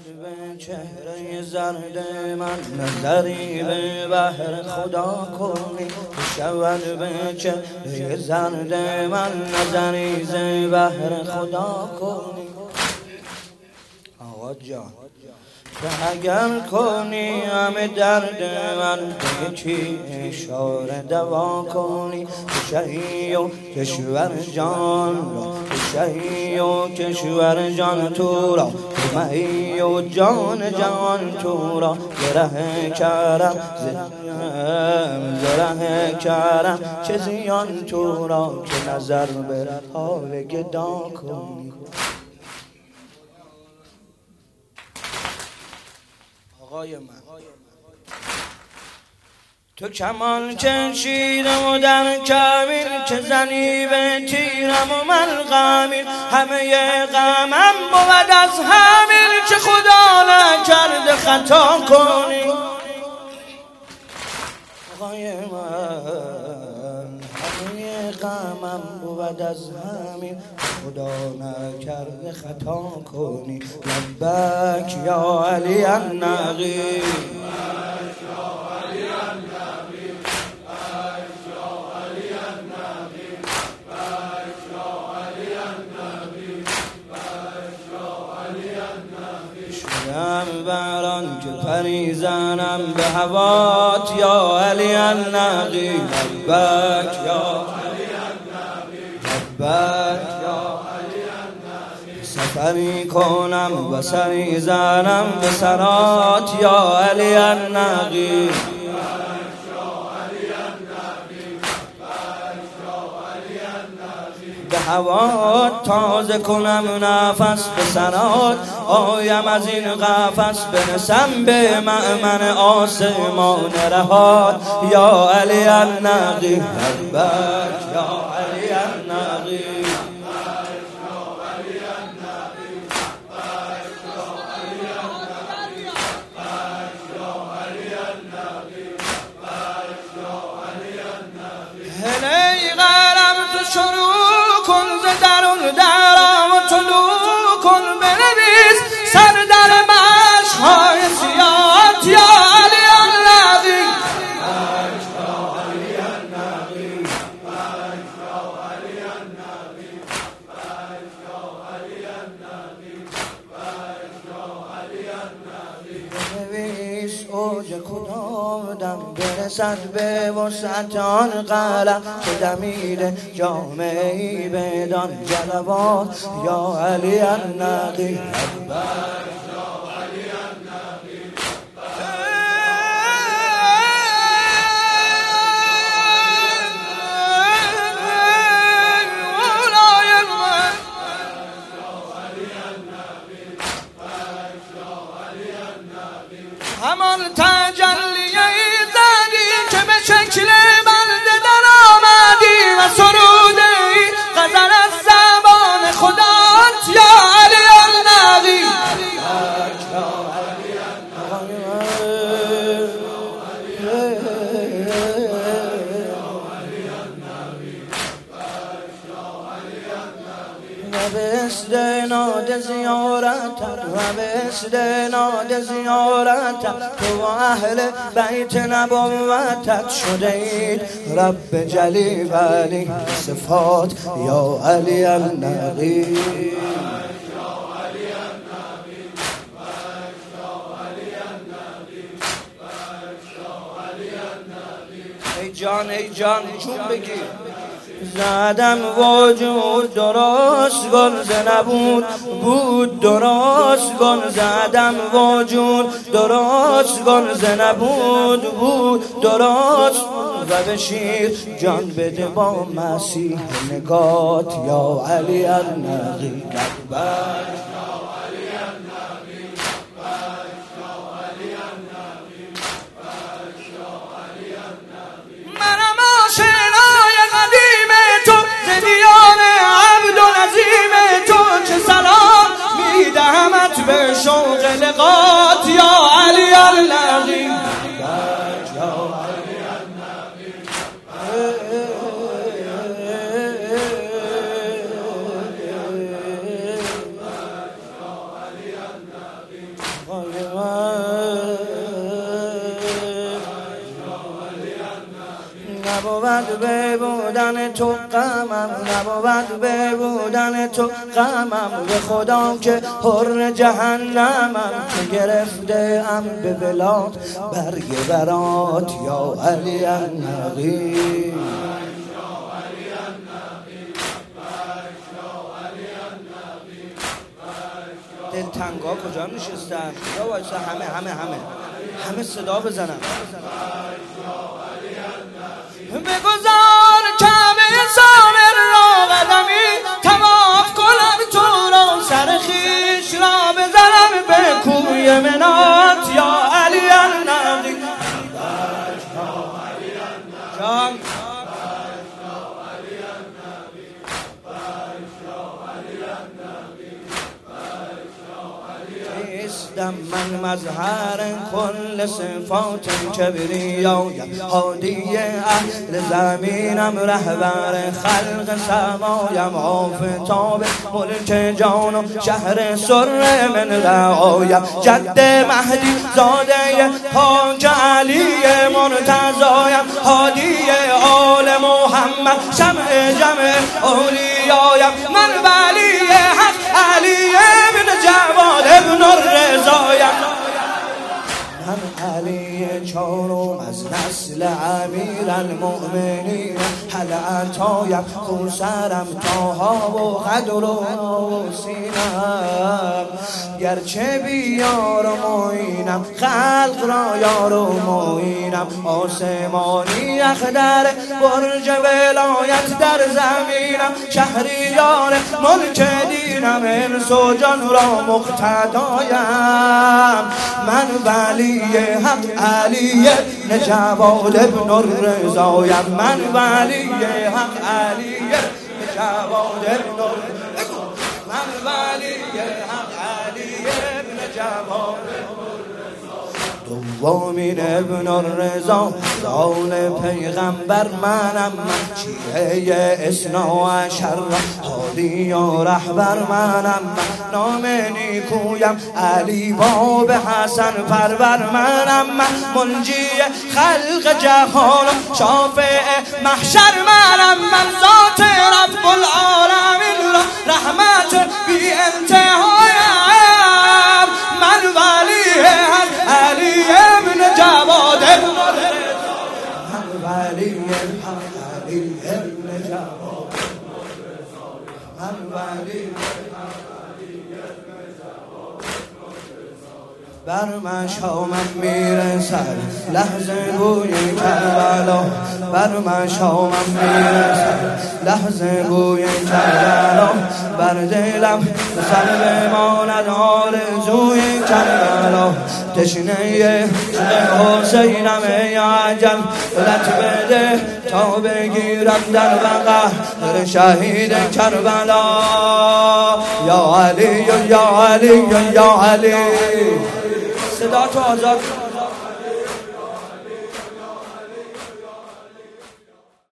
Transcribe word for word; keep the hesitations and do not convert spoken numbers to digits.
به چهره زرد من نظری به بحر خدا کنی، شود به چهره زرد من نظری ز بحر خدا کنی. آقا جان که اگر کنی همه درد من به چی اشاره دوا کنی، شهی و کشور جان را شهی و کشور جان تو را مهی و جان جان تو را زره کرم زره کرم چه زیان تو را که نظر به حال گدا کنی. آقای من تو کمان کشیدم و در کمین که زنی به تیرم و من غمین، همه غمم بود از همین که خدا نکرده خطا کنی. آقای من همه غمم بود از همین خدا نکرده خطا کنی. لبک یا علی النقی شدم بران که پریزنم به هوات یا علی النقی. لبک یا علی النقی لبک یا علی النقی سفری کنم و سری زنم به سرات یا علی النقی. به هوا تازه کنم نفس به سرات، آیم از این قفس برسم به مأمن آسمان رهات یا علی النقی. لبک یا علی النقی هلی غرم تو شروع کن ز درون درام و طلوع کن، بنویس سر در مشق‌های سیاهت یا علی النقی. بنویس اوج کدام دم برسد به وسعت آن قلم که دمیده جامعی بدان جلوات یا علی النقی. همان تجلیه زدی که به شکل بنده در آمدی و سروده ای غزل از زبان خدات یا علی النقی. و به استناد زیارتت و به استناد زیارتت تو و اهل بیت نبوتت شده اید رب جلی ولی صفات یا علی النقی. ای جان ای جان چون بگیر زدم وجود درست گل ز نبود بود درست گل زدم وجود درست گل ز نبود بود درست و به شیر جان بده با مسیح نگات یا علی النقی. منم آشنای قدیم تو ز دیار عبدالعظیم تو که سلام میدهمت به شوق لقات یا علی النقی. نبود به بودن تو غمم، نبود به بودن تو غمم، به خدا که حر جهنمم، که گرفته ام به بلاد برگ برات یا علی النقی. دلتنگا کجا نشستن؟ یا وایسا همه همه همه همه صدا بزنن. بگذار کعبه سامر را قدمی، طواف کنم تو را سر خویش را بزنم به کوی منات یا علی النقی. جان دم من مظهر کل صفات کبریایم، هادی اهل زمینم، رهبر خلق سمایم، آفتاب ملک جان و شهر سر من رعایم، جد مهدی زاده پاک علی مرتضایم، هادی آل محمد شمع جمع اولیایم، من ولی حق علی بن جواد ابن الرضایم، من علی چارم از نسل امیر المؤمنین، هل عطایم خوسرم تاها و قدر و سینم، گرچه بیار و معینم خلق را یار و معینم، آسمانی اخدر برج ولایت در زمینم، شهریار ملک دینم، انس و جان را مقتدایم، من ولی حق علی ابن جواد ابن الرضایم، من ولی حق علی ابن جواد ابن الرضایم، من ولی حق علی ابن جواد دومین ابن الرضا، زال پیغمبر منم، من شیعه اثنا عشر، هادی و رهبر منم، من نام نیکویم علی باب حسن پرور منم، من منجی خلق جهان شافع محشر منم، من ذات رب العالمین را رحمت بی انتهایم، من ولی حق علی ابن جواد ابن الرضا، من ولی حق علی ابن جواد ابن الرضا، من ولی بر مشامم میرسد لحظه بوی کربلا، بر مشامم میرسد لحظه بوی کربلا، بر دلم سر بماند آرزوی کربلا، تشنه حسینم ای عجل لط بده تا بگیرم در بقع در شهید کربلا، یا علی یا علی یا علی. صدا تو آزاد